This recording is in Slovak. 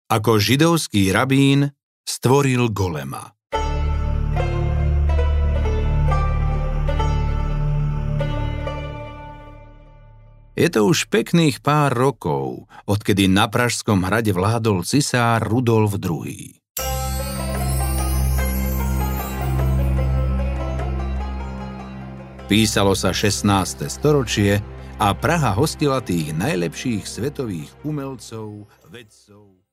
Ako židovský rabín stvoril golema. Je to už pekných pár rokov, odkedy na Pražskom hrade vládol cisár Rudolf II. Písalo sa 16. storočie a Praha hostila tých najlepších svetových umelcov, vedcov.